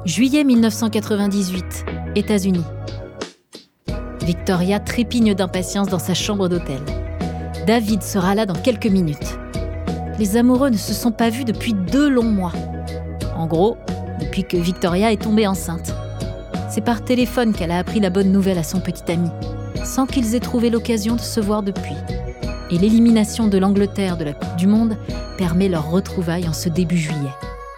Juillet 1998, États-Unis. Victoria trépigne d'impatience dans sa chambre d'hôtel. David sera là dans quelques minutes. Les amoureux ne se sont pas vus depuis 2 longs mois. En gros, depuis que Victoria est tombée enceinte. C'est par téléphone qu'elle a appris la bonne nouvelle à son petit ami, sans qu'ils aient trouvé l'occasion de se voir depuis. Et l'élimination de l'Angleterre de la Coupe du Monde permet leur retrouvaille en ce début juillet.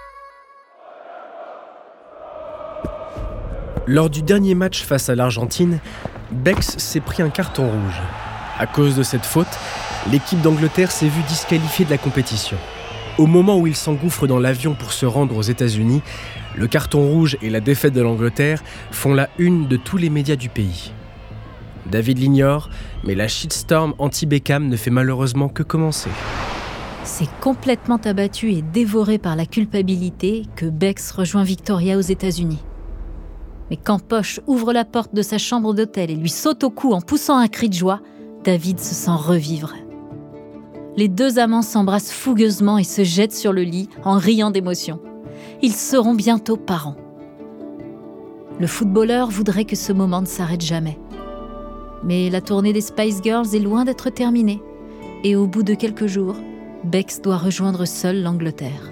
Lors du dernier match face à l'Argentine, Bex s'est pris un carton rouge. À cause de cette faute, l'équipe d'Angleterre s'est vue disqualifiée de la compétition. Au moment où il s'engouffre dans l'avion pour se rendre aux États-Unis, le carton rouge et la défaite de l'Angleterre font la une de tous les médias du pays. David l'ignore, mais la shitstorm anti-Beckham ne fait malheureusement que commencer. C'est complètement abattu et dévoré par la culpabilité que Bex rejoint Victoria aux États-Unis. Mais quand Posh ouvre la porte de sa chambre d'hôtel et lui saute au cou en poussant un cri de joie, David se sent revivre. Les 2 amants s'embrassent fougueusement et se jettent sur le lit en riant d'émotion. Ils seront bientôt parents. Le footballeur voudrait que ce moment ne s'arrête jamais. Mais la tournée des Spice Girls est loin d'être terminée. Et au bout de quelques jours, Bex doit rejoindre seul l'Angleterre.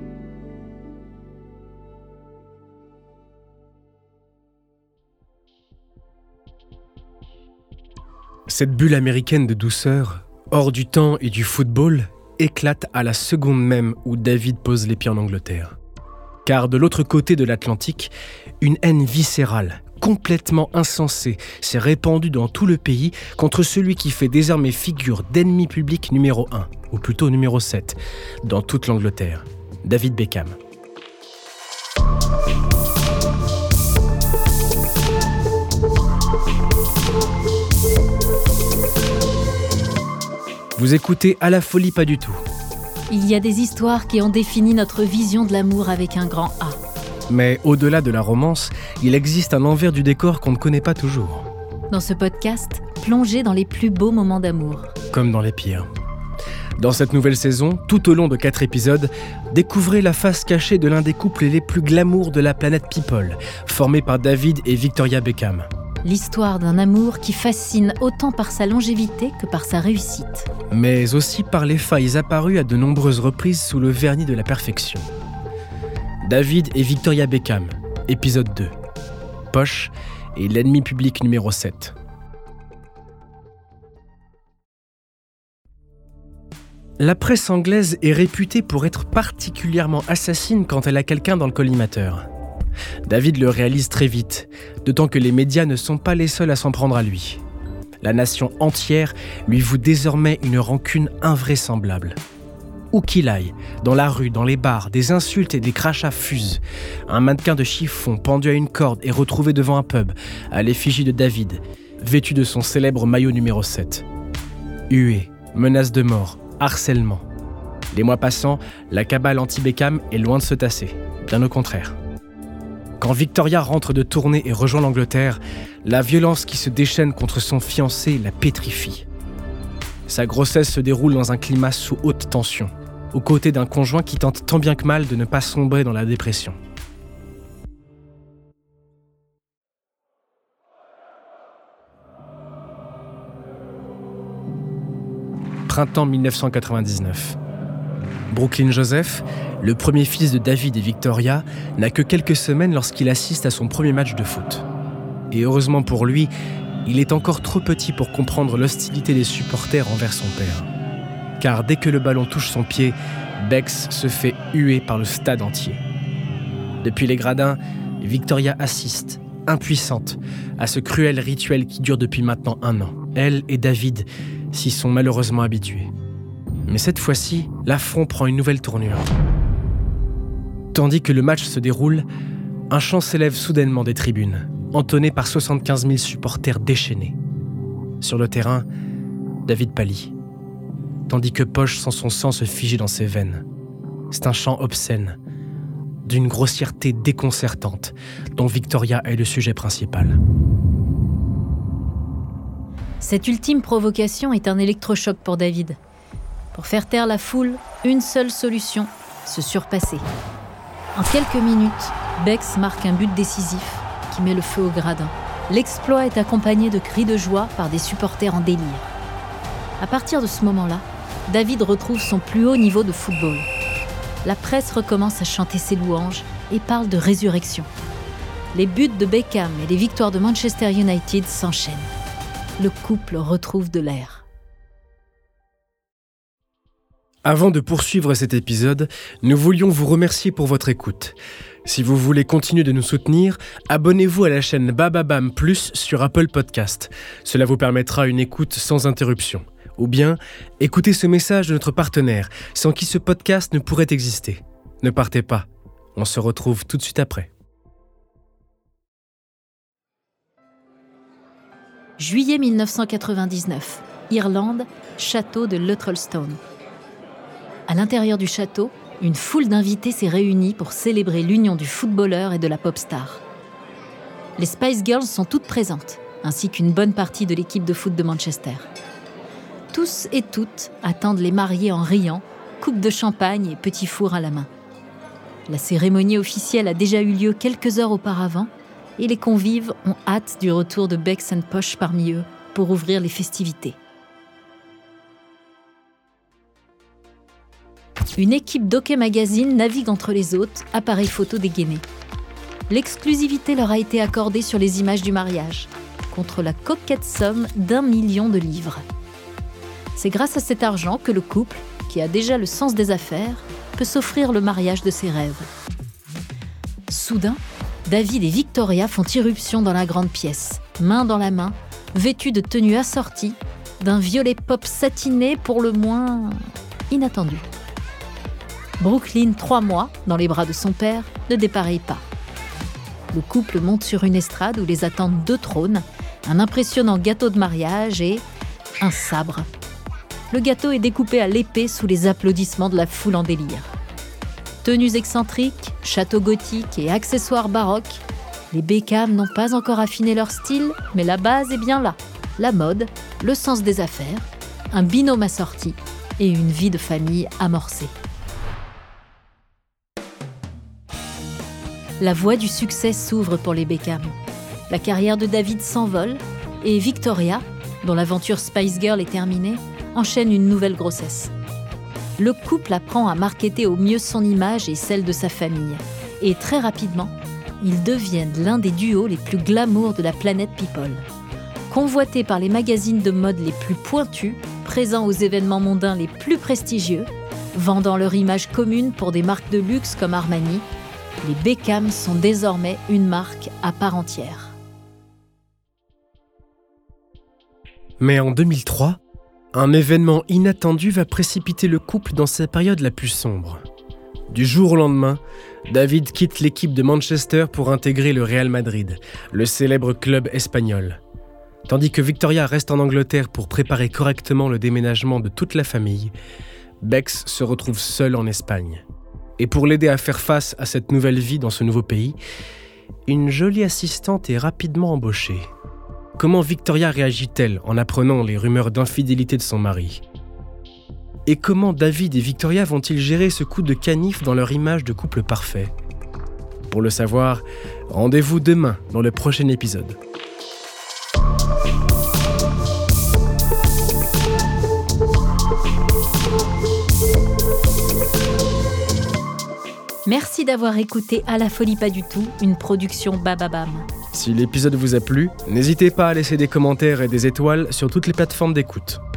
Cette bulle américaine de douceur, hors du temps et du football, éclate à la seconde même où David pose les pieds en Angleterre. Car de l'autre côté de l'Atlantique, une haine viscérale, complètement insensée, s'est répandue dans tout le pays contre celui qui fait désormais figure d'ennemi public numéro 1, ou plutôt numéro 7, dans toute l'Angleterre, David Beckham. Vous écoutez À la folie pas du tout. Il y a des histoires qui ont défini notre vision de l'amour avec un grand A. Mais au-delà de la romance, il existe un envers du décor qu'on ne connaît pas toujours. Dans ce podcast, plongez dans les plus beaux moments d'amour. Comme dans les pires. Dans cette nouvelle saison, tout au long de 4 épisodes, découvrez la face cachée de l'un des couples les plus glamour de la planète People, formé par David et Victoria Beckham. L'histoire d'un amour qui fascine autant par sa longévité que par sa réussite. Mais aussi par les failles apparues à de nombreuses reprises sous le vernis de la perfection. David et Victoria Beckham, épisode 2. Posh et l'ennemi public numéro 7. La presse anglaise est réputée pour être particulièrement assassine quand elle a quelqu'un dans le collimateur. David le réalise très vite, d'autant que les médias ne sont pas les seuls à s'en prendre à lui. La nation entière lui voue désormais une rancune invraisemblable. Où qu'il aille, dans la rue, dans les bars, des insultes et des crachats fusent. Un mannequin de chiffon pendu à une corde est retrouvé devant un pub, à l'effigie de David, vêtu de son célèbre maillot numéro 7. Huée, menaces de mort, harcèlement. Les mois passant, la cabale anti-Beckham est loin de se tasser, bien au contraire. Quand Victoria rentre de tournée et rejoint l'Angleterre, la violence qui se déchaîne contre son fiancé la pétrifie. Sa grossesse se déroule dans un climat sous haute tension, aux côtés d'un conjoint qui tente tant bien que mal de ne pas sombrer dans la dépression. Printemps 1999. Brooklyn Joseph, le premier fils de David et Victoria, n'a que quelques semaines lorsqu'il assiste à son premier match de foot. Et heureusement pour lui, il est encore trop petit pour comprendre l'hostilité des supporters envers son père. Car dès que le ballon touche son pied, Bex se fait huer par le stade entier. Depuis les gradins, Victoria assiste, impuissante, à ce cruel rituel qui dure depuis maintenant 1 an. Elle et David s'y sont malheureusement habitués. Mais cette fois-ci, l'affront prend une nouvelle tournure. Tandis que le match se déroule, un chant s'élève soudainement des tribunes, entonné par 75 000 supporters déchaînés. Sur le terrain, David pâlit, tandis que Posh sent son sang se figer dans ses veines. C'est un chant obscène, d'une grossièreté déconcertante, dont Victoria est le sujet principal. Cette ultime provocation est un électrochoc pour David. Pour faire taire la foule, une seule solution, se surpasser. En quelques minutes, Bex marque un but décisif qui met le feu au gradin. L'exploit est accompagné de cris de joie par des supporters en délire. À partir de ce moment-là, David retrouve son plus haut niveau de football. La presse recommence à chanter ses louanges et parle de résurrection. Les buts de Beckham et les victoires de Manchester United s'enchaînent. Le couple retrouve de l'air. Avant de poursuivre cet épisode, nous voulions vous remercier pour votre écoute. Si vous voulez continuer de nous soutenir, abonnez-vous à la chaîne Bababam Plus sur Apple Podcast. Cela vous permettra une écoute sans interruption. Ou bien, écoutez ce message de notre partenaire, sans qui ce podcast ne pourrait exister. Ne partez pas, on se retrouve tout de suite après. Juillet 1999, Irlande, château de Luttrellstone. À l'intérieur du château, une foule d'invités s'est réunie pour célébrer l'union du footballeur et de la pop star. Les Spice Girls sont toutes présentes, ainsi qu'une bonne partie de l'équipe de foot de Manchester. Tous et toutes attendent les mariés en riant, coupe de champagne et petit four à la main. La cérémonie officielle a déjà eu lieu quelques heures auparavant et les convives ont hâte du retour de Bex and Posh parmi eux pour ouvrir les festivités. Une équipe d'Hockey Magazine navigue entre les hôtes, appareils photo dégainés. L'exclusivité leur a été accordée sur les images du mariage, contre la coquette somme d'1 million de livres. C'est grâce à cet argent que le couple, qui a déjà le sens des affaires, peut s'offrir le mariage de ses rêves. Soudain, David et Victoria font irruption dans la grande pièce, main dans la main, vêtus de tenues assorties, d'un violet pop satiné pour le moins inattendu. Brooklyn, 3 mois, dans les bras de son père, ne dépareille pas. Le couple monte sur une estrade où les attendent 2 trônes, un impressionnant gâteau de mariage et un sabre. Le gâteau est découpé à l'épée sous les applaudissements de la foule en délire. Tenues excentriques, châteaux gothiques et accessoires baroques, les Beckham n'ont pas encore affiné leur style, mais la base est bien là. La mode, le sens des affaires, un binôme assorti et une vie de famille amorcée. La voie du succès s'ouvre pour les Beckham. La carrière de David s'envole et Victoria, dont l'aventure Spice Girl est terminée, enchaîne une nouvelle grossesse. Le couple apprend à marketer au mieux son image et celle de sa famille. Et très rapidement, ils deviennent l'un des duos les plus glamour de la planète People. Convoités par les magazines de mode les plus pointus, présents aux événements mondains les plus prestigieux, vendant leur image commune pour des marques de luxe comme Armani, les Beckham sont désormais une marque à part entière. Mais en 2003, un événement inattendu va précipiter le couple dans sa période la plus sombre. Du jour au lendemain, David quitte l'équipe de Manchester pour intégrer le Real Madrid, le célèbre club espagnol. Tandis que Victoria reste en Angleterre pour préparer correctement le déménagement de toute la famille, Bex se retrouve seule en Espagne. Et pour l'aider à faire face à cette nouvelle vie dans ce nouveau pays, une jolie assistante est rapidement embauchée. Comment Victoria réagit-elle en apprenant les rumeurs d'infidélité de son mari ? Et comment David et Victoria vont-ils gérer ce coup de canif dans leur image de couple parfait ? Pour le savoir, rendez-vous demain dans le prochain épisode. Merci d'avoir écouté À la folie pas du tout, une production Bababam. Si l'épisode vous a plu, n'hésitez pas à laisser des commentaires et des étoiles sur toutes les plateformes d'écoute.